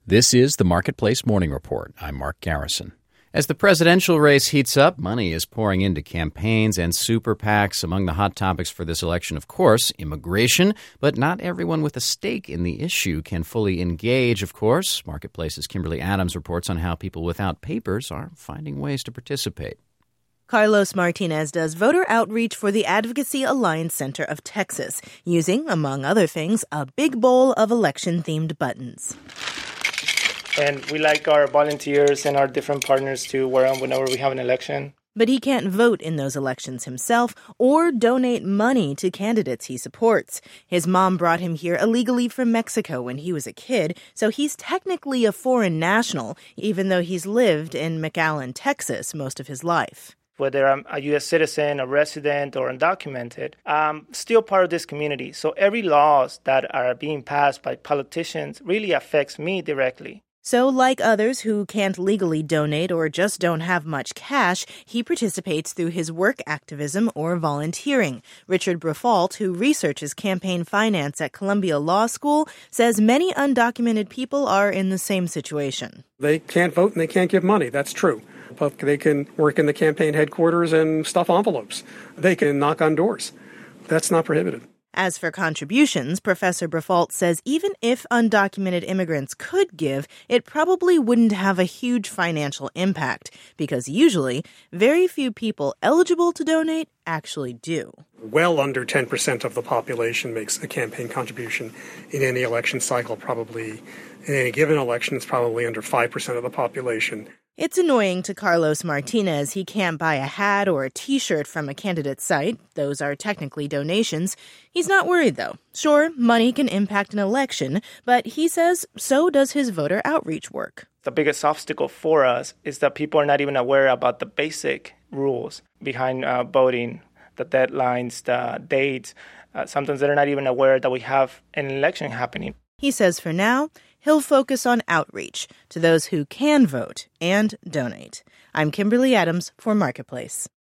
This is the Marketplace Morning Report. I'm Mark Garrison. As the presidential race heats up, money is pouring into campaigns and super PACs. Among the hot topics for this election, of course, immigration. But not everyone with a stake in the issue can fully engage, of course. Marketplace's Kimberly Adams reports on how people without papers are finding ways to participate. Carlos Martinez does voter outreach for the Advocacy Alliance Center of Texas, using, among other things, a big bowl of election-themed buttons. And we like our volunteers and our different partners to wear them whenever we have an election. But he can't vote in those elections himself or donate money to candidates he supports. His mom brought him here illegally from Mexico when he was a kid, so he's technically a foreign national, even though he's lived in McAllen, Texas, most of his life. Whether I'm a U.S. citizen, a resident, or undocumented, I'm still part of this community. So every laws that are being passed by politicians really affects me directly. So, like others who can't legally donate or just don't have much cash, he participates through his work activism or volunteering. Richard Briffault, who researches campaign finance at Columbia Law School, says many undocumented people are in the same situation. They can't vote and they can't give money. That's true. But they can work in the campaign headquarters and stuff envelopes. They can knock on doors. That's not prohibited. As for contributions, Professor Briffault says even if undocumented immigrants could give, it probably wouldn't have a huge financial impact, because usually very few people eligible to donate actually do. Well under 10% of the population makes a campaign contribution in any election cycle. Probably in any given election, it's probably under 5% of the population. It's annoying to Carlos Martinez he can't buy a hat or a T-shirt from a candidate's site. Those are technically donations. He's not worried, though. Sure, money can impact an election, but he says so does his voter outreach work. The biggest obstacle for us is that people are not even aware about the basic rules behind voting, the deadlines, the dates. Sometimes they're not even aware that we have an election happening. He says for now, he'll focus on outreach to those who can vote and donate. I'm Kimberly Adams for Marketplace.